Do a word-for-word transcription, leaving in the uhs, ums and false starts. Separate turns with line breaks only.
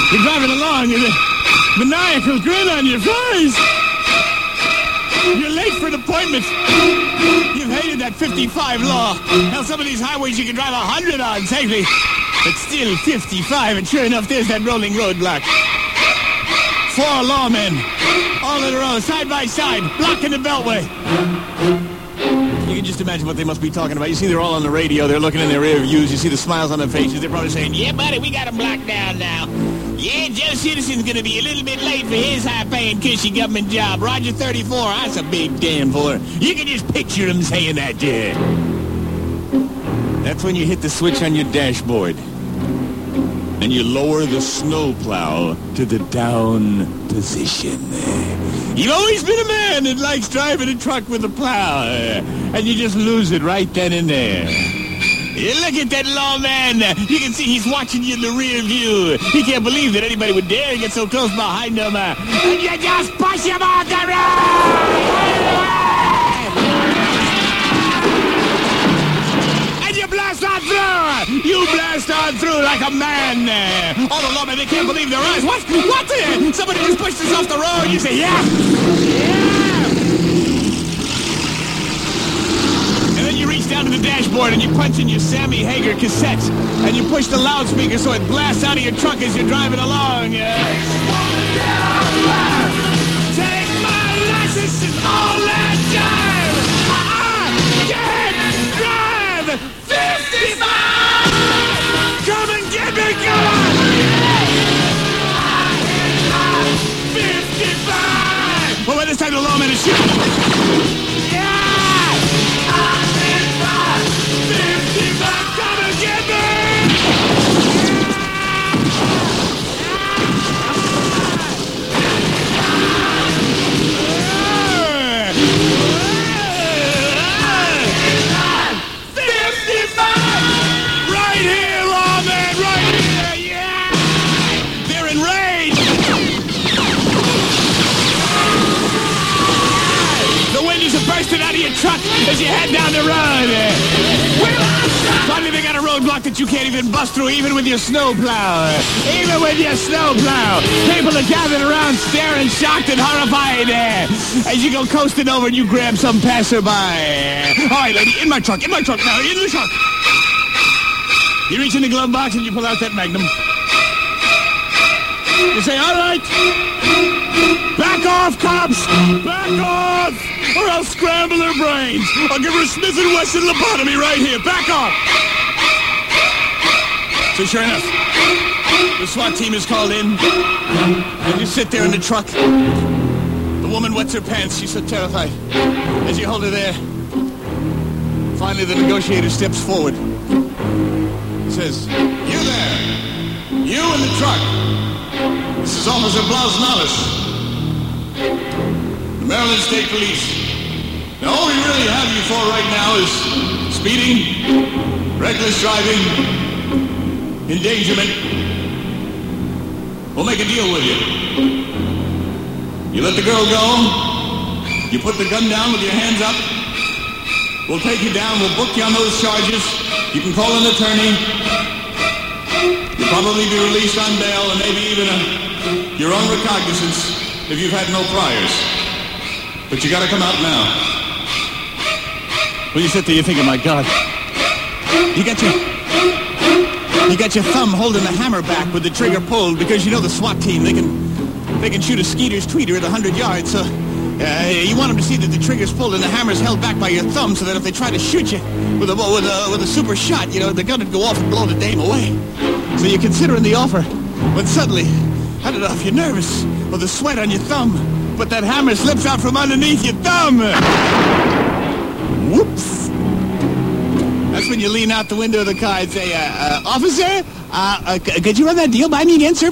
You're driving along with a maniacal grin on your face. You're late for an appointment. You've hated that fifty-five law. Hell, some of these highways you can drive one hundred on safely. But still fifty-five, and sure enough, there's that rolling roadblock. Four lawmen, all in a row, side by side, blocking the beltway. You can just imagine what they must be talking about. You see, they're all on the radio. They're looking in their rear views. You see the smiles on their faces. They're probably saying, yeah, buddy, we got them blocked down now. Yeah, Joe Citizen's going to be a little bit late for his high-paying, cushy government job. Roger thirty-four, that's a big damn for. You can just picture him saying that, yeah. That's when you hit the switch on your dashboard. And you lower the snowplow to the down position. You've always been a man that likes driving a truck with a plow. And you just lose it right then and there. You look at that lawman. You can see he's watching you in the rear view. He can't believe that anybody would dare get so close behind him. And you just push him off the road! And you blast on through! You blast on through like a man. All the lawmen, they can't believe their eyes. What? What? Somebody just pushed us off the road. You say, yeah! Yeah! You reach down to the dashboard and you punch in your Sammy Hagar cassette and you push the loudspeaker so it blasts out of your truck as you're driving along. Uh, Take my license and all that jive! I can't drive fifty-five! Come and get me, come on! fifty-five! Well, by this time the lawman is shooting. Bursting out of your truck as you head down the road. Finally, they got a roadblock that you can't even bust through, even with your snowplow. Even with your snowplow. People are gathered around, staring, shocked and horrified as you go coasting over and you grab some passerby. All right, lady, in my truck, in my truck now, in the truck. You reach in the glove box and you pull out that Magnum. You say, all right, back off, cops, back off, or I'll scramble her brains. I'll give her a Smith and Wesson lobotomy right here. Back off. So sure enough, the SWAT team is called in, and you sit there in the truck. The woman wets her pants. She's so terrified. As you hold her there, finally the negotiator steps forward. He says, you there, you in the truck. This is Officer Blasnalis, the Maryland State Police. Now, all we really have you for right now is speeding, reckless driving, endangerment. We'll make a deal with you. You let the girl go, you put the gun down with your hands up, we'll take you down, we'll book you on those charges, you can call an attorney, you'll probably be released on bail and maybe even a, your own recognizance if you've had no priors. But you gotta come out now. When you sit there, you're thinking, my God, you got your, you got your thumb holding the hammer back with the trigger pulled because you know the SWAT team, they can, they can shoot a Skeeter's tweeter at one hundred yards, so uh, you want them to see that the trigger's pulled and the hammer's held back by your thumb so that if they try to shoot you with a, with a, with a super shot, you know, the gun would go off and blow the dame away. So you're considering the offer, when suddenly, I don't know if you're nervous or the sweat on your thumb, but that hammer slips out from underneath your thumb. Whoops. That's when you lean out the window of the car and say, uh, uh, officer, uh, uh, could you run that deal by me again, sir?